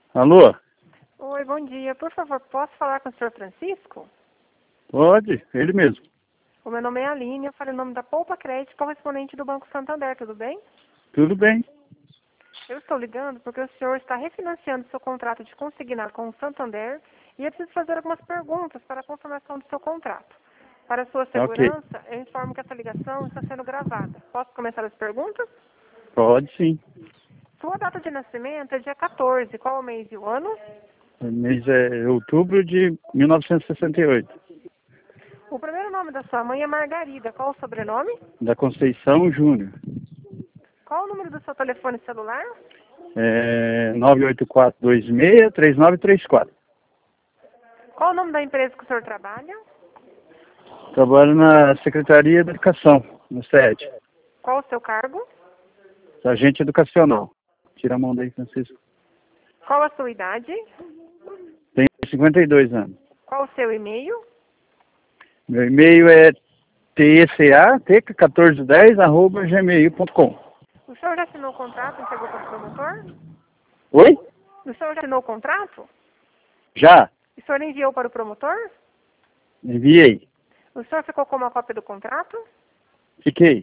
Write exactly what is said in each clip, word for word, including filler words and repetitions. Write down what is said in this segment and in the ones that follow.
Alô? Oi, bom dia. Por favor, posso falar com o senhor Francisco? Pode, ele mesmo. O meu nome é Aline, eu falo em nome da Poupa Crédito, correspondente do Banco Santander, tudo bem? Tudo bem. Eu estou ligando porque o senhor está refinanciando seu contrato de consignado com o Santander e eu preciso fazer algumas perguntas para a confirmação do seu contrato. Para sua Ok. segurança, eu informo que essa ligação está sendo gravada. Posso começar as perguntas? Pode sim. Sua data de nascimento é dia quatorze. Qual o mês e o ano? O mês é outubro de mil novecentos e sessenta e oito. O primeiro nome da sua mãe é Margarida. Qual o sobrenome? Da Conceição Júnior. Qual o número do seu telefone celular? É nove oito quatro dois seis três nove três quatro. Qual o nome da empresa que o senhor trabalha? Trabalho na Secretaria da Educação, no SED. Qual o seu cargo? Agente educacional. Tira a mão daí, Francisco. Qual a sua idade? Tenho cinquenta e dois anos. Qual o seu e-mail? Meu e-mail é teca teca quatorze dez arroba gmail ponto com. O senhor já assinou o contrato e entregou para o promotor? Oi? O senhor já assinou o contrato? Já? O senhor enviou para o promotor? Enviei. O senhor ficou com uma cópia do contrato? Fiquei.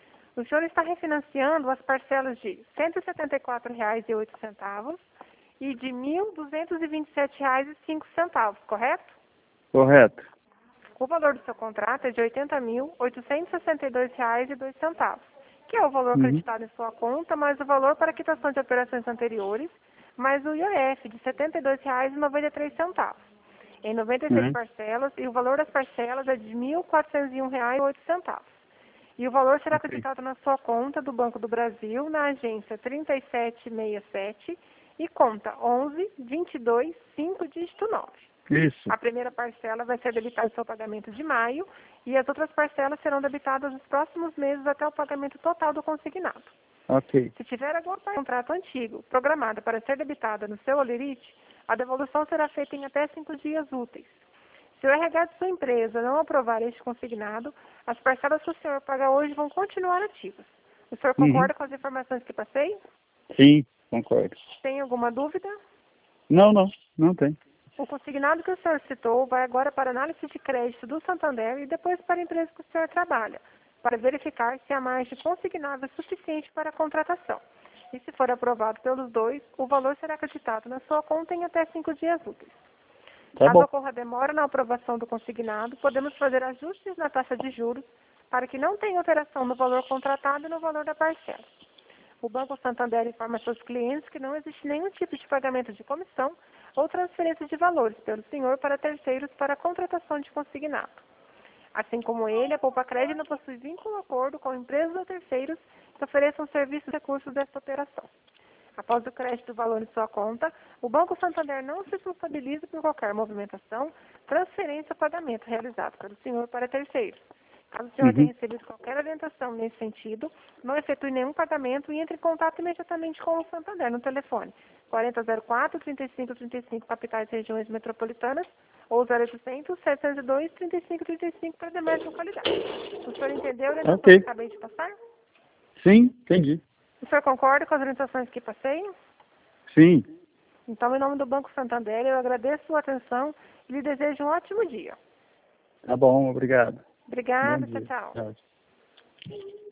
O senhor está refinanciando as parcelas de cento e setenta e quatro reais e oito centavos e de mil duzentos e vinte e sete reais e cinco centavos, correto? Correto. O valor do seu contrato é de oitenta mil oitocentos e sessenta e dois reais e dois centavos, que é o valor Uhum. acreditado em sua conta, mais o valor para quitação de operações anteriores, mais o I O F de setenta e dois reais e noventa e três centavos, em noventa e seis Uhum. parcelas, e o valor das parcelas é de mil quatrocentos e um reais e oito centavos. E o valor será Ok. acreditado na sua conta do Banco do Brasil, na agência trinta e sete sessenta e sete e conta onze vinte e dois cinco dígito nove. Isso. A primeira parcela vai ser debitada no seu pagamento de maio e as outras parcelas serão debitadas nos próximos meses até o pagamento total do consignado. Ok. Se tiver algum contrato antigo programado para ser debitada no seu Olerite, a devolução será feita em até cinco dias úteis. Se o R H de sua empresa não aprovar este consignado, as parcelas que o senhor paga hoje vão continuar ativas. O senhor Uhum. concorda com as informações que passei? Sim, concordo. Tem alguma dúvida? Não, não. Não tem. O consignado que o senhor citou vai agora para a análise de crédito do Santander e depois para a empresa que o senhor trabalha, para verificar se a margem consignável é suficiente para a contratação. E se for aprovado pelos dois, o valor será acreditado na sua conta em até cinco dias úteis. Tá Caso bom. ocorra demora na aprovação do consignado, podemos fazer ajustes na taxa de juros para que não tenha alteração no valor contratado e no valor da parcela. O Banco Santander informa seus clientes que não existe nenhum tipo de pagamento de comissão ou transferência de valores pelo senhor para terceiros para a contratação de consignado. Assim como ele, a Poupa Crédito não possui vínculo ou acordo com empresas ou terceiros que ofereçam serviços e recursos desta operação. Após o crédito do valor em sua conta, o Banco Santander não se responsabiliza por qualquer movimentação, transferência ou pagamento realizado pelo senhor para terceiros. Caso o senhor Uhum. tenha recebido qualquer orientação nesse sentido, não efetue nenhum pagamento e entre em contato imediatamente com o Santander no telefone quarenta zero quatro, trinta e cinco trinta e cinco, capitais e regiões metropolitanas, ou zero oitocentos, setecentos e dois, trinta e cinco trinta e cinco para demais localidades. O senhor entendeu a orientação Ok. que acabei de passar? Sim, entendi. O senhor concorda com as orientações que passei? Sim. Então, em nome do Banco Santander, eu agradeço a sua atenção e lhe desejo um ótimo dia. Tá bom, obrigado. Bom Obrigada, tchau, dia. tchau. Tchau.